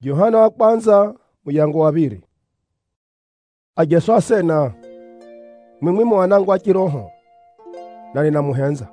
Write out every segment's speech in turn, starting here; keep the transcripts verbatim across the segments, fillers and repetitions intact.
Yohana wa kwanza muyango wabiri. Ajesu asena, mwimwi mwanangu wa kiroho, na ninamuhenza.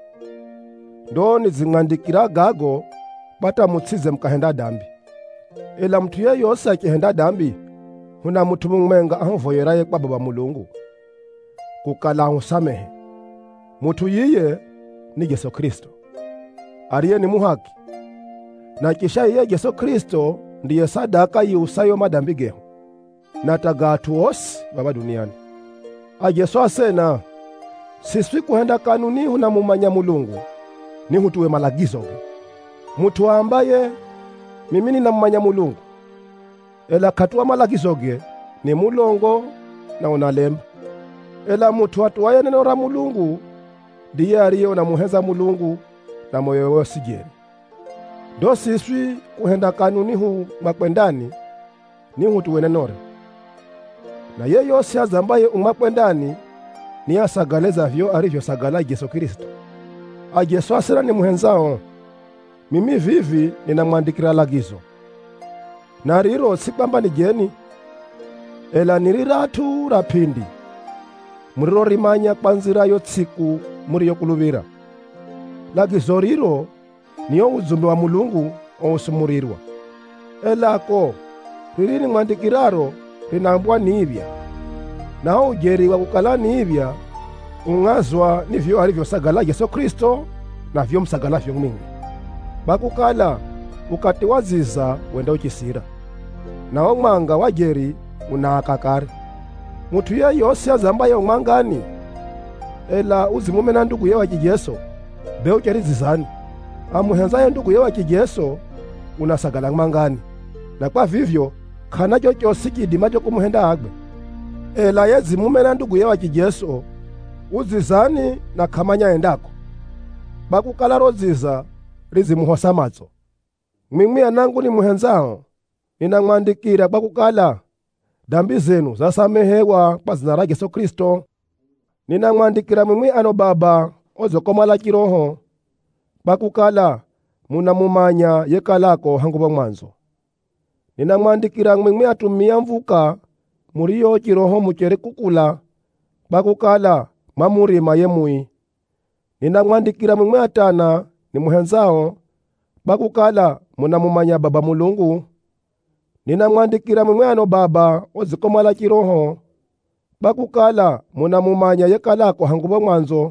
Ndo nizing'andikira gago bata mutsize mkahenda dambi. Ela mtu yeyose akihenda dambi, huna mutu mwenga ahuvoyeraye kwa Baba Mulungu, kukala ahusamehe. Mutu yiye ni Yesu Kristo, ariye ni muhaki. Na kisha iye Yesu Kristo ndiye sadaka yiusayo madambi gehu, na tagatu osi baba duniani. Ajesu asena, siswi kuhenda kanuni huna mumanya Mulungu, ni hutuwe malagizo ge. Mutu ambaye mimi ninamumanya Mulungu, ela katuwa malagizo ge ni mulongo na unalemba. Ela mutu atuwaye neno la Mulungu ndiye ariye unamuheza Mulungu na moyo wose jeri. Ndo siswi kuhenda kanuni hu makwendani ni hutuwe nenore. Na yeyose azambaye umakwendani ni asagaleza vyo arivyo sagala Yesu Kristo. Ajesu asena ni muhenzao, mimi vivi ninamwandikira lagizo. Na riro si kwamba ni jeni, ela niriratu rapindi. Muriro rimanya kwa nzira yo tsiku muri yo kuluvira. Lagizo riro niyo uzumbe wa Mulungu ousumurirwa. Ela ko riri mwandikiraro rinambwa nibya. Nao ujeri wa kukala nibya ungazwa nivyo alivyo sagala Yesu Kristo na vyo msagala vyo mingi. Bakukala ukati waziza wenda uchisira. Na umanga wajeri unaakakari. Mutu ya yose azambaye umangani, ela uzimume na ndugu yewa kijeso, beo cheri zizani. Amuhenza ya ndugu yewa kijeso, unasagala umangani. Na kwa vivyo, kana chocho siki macho kumuhenda agbe. Ela ye zimume na ndugu yewa kijeso, uzizani na kamanya endako. Bakukala roziza, rizimuhosa mazo. Mimi anangu ni muhenzao, ninamwandikira bakukala dambi zenu zasamehewa kwa zina la Yesu Kristo. Ninamwandikira mimi ano baba ozokomala kiroho, bakukala munamumanya yekalako hanguba mwanzo. Ninamwandikira mimi atumia mvuka muriyo kiroho muchere kukula, bakukala mamurima yemui. Ninamwandikira mimi atana ni muhenzao, bakukala munamumanya Baba Mulungu. Ninamwandikira mimi ano baba ozikomala kiroho, bakukala munamumanya yekalako hanguba mwanzo.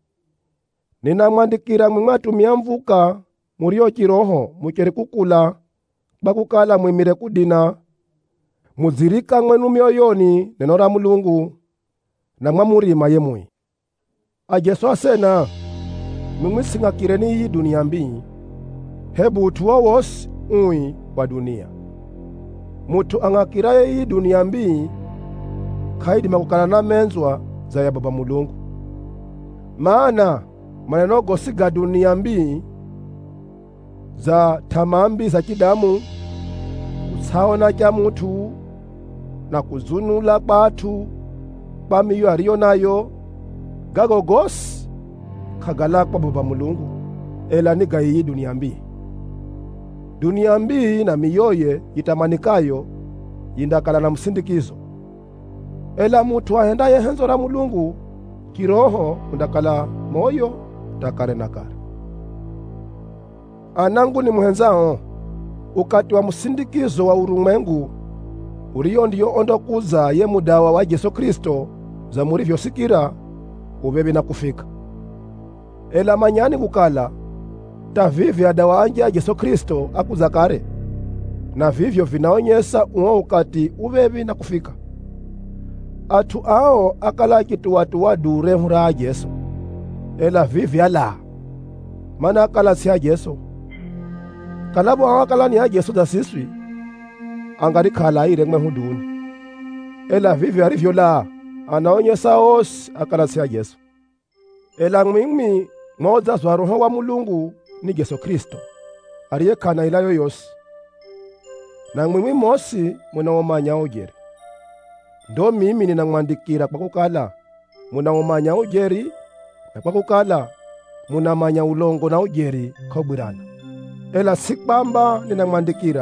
Ninamwandikira mimi atumia mvuka muriyo kiroho muchere kukula, bakukala mwimire kudina, muzirika mwenu mioyoni neno la Mulungu na mwamurima yemui. Ajesu asena, mimi singakireni hii dunia mbii, hebu tuwa wosi ui wa dunia. Mutu angakiraye hii dunia mbii, kaidi makukana na menzwa za ya Baba Mulungu. Maana maneno gosiga dunia mbii, za tamambi za kidamu, kusaona kya mutu, na kuzunula batu, bamiyo ariyo nayo, gago gosi, kagala kwa Baba Mulungu, ela niga hii dunia mbii. Dunia mbii na miyoye itamanikayo, yindakala na msindikizo. Ela mutu ahendaye henzo la Mulungu, kiroho undakala moyo takare na kare. Anangu ni muhenzao, ukati wa msindikizo wa urumwengu, uriyo ndiyo ondokuza ye mudawa wa Yesu Kristo, za murivyo sikira, ubebe na kufika. Ela manyani kukala, ta vivyo adawa anja Yesu Kristo akuzakare, na vivyo vinaonyesa uo ukati ubebe na kufika. Atu ao akala kitu watu wadure mura Yesu, ela vivyo ala, mana akala siya Yesu. Kalabo awakala ni ya Yesu da siswi, angari kala ire mwe huduni. Ela vivyo arivyo la, anaonyesa os akala siya Yesu. Ela mimi moza zwa roho wa Mulungu ni Yesu Kristo, ariye kana ilayo yosi. Na mimi mosi munawomanya ujeri. Ndo mimi ninamwandikira kwa kukala munawomanya ujeri, na kwa kukala munamanya ulongo na ujeri kaubirana. Ela sikbamba ninamwandikira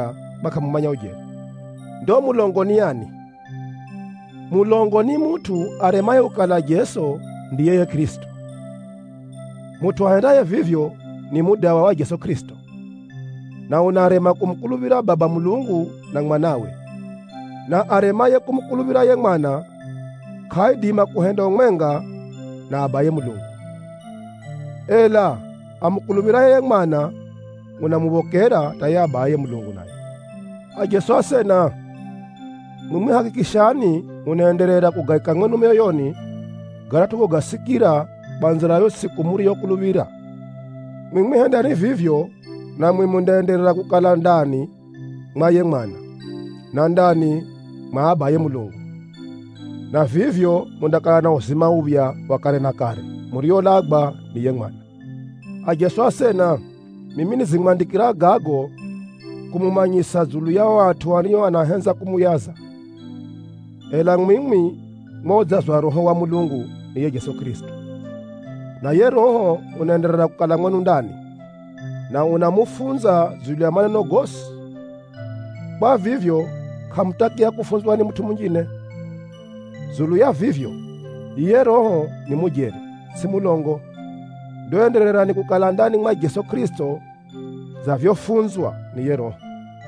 bakamumanya ujeri. Ndo mulongo ni yani? Mulongo ni mutu aremaye ukala Yesu ndiyeye Kristo. Mutu ahendaye vivyo ni mudawa wa Yesu Kristo, na unarema kumkulubira Baba Mulungu na mwanawe, na aremaye kumkulubira ye mwana kaidima kuhenda omwenga na abaye Mulungu. Ela amukulubira ye mwana unamubokera taye abaye Mulungu naye. Ajesu asena mumwe hakikishani unaendelera kugaika ng'onu myoyoni garatuko gasikira banzira yo siku muri yo kulubira. Mimwe henda ni vivyo na mwe mundaendelera kukala ndani mwa ye mwana na ndani mwa abaye Mulungu, na vivyo mundakala na uzima ubya wa kale na kale muri yo lagba ni ye mwana. Ajesu asena mimi nizing'wandikira gago kumumanyisa zulu ya watu waniyo anahenza kumuyaza. Ela mimi moja zwa Roho wa Mulungu ni ye Yesu Kristo, na ye Roho unaendelea kukala ng'onu ndani na unamufunza zulu ya maneno gosi. Kwa vivyo hamtakia kufunzwa ni mtu mwingine. Zulu ya vivyo ye Roho ni mujeri, si mulongo. Ndo endelea ni kukala ndani mwa Yesu Kristo za vyofunzwa ni ye Roho.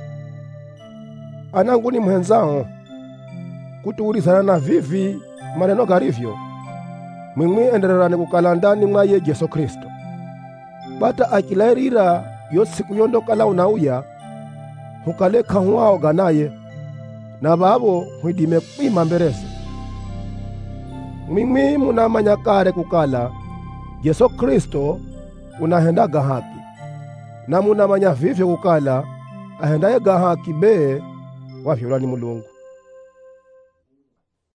Anangu ni mhenzao kutuulizana na vivi maneno garivyo, mwimwi endelea ni kukala ndani mwa ye Yesu Kristo. Bata akilairira yo siku yondokala unauya hukaleka huwao ganaye na babo huidime kwima mberese. Mwimwi munamanya kare kukala Yesu Kristo unahendaga haki, na munamanya vivyo kukala ahendaye ga haki be wafyula ni Mulungu.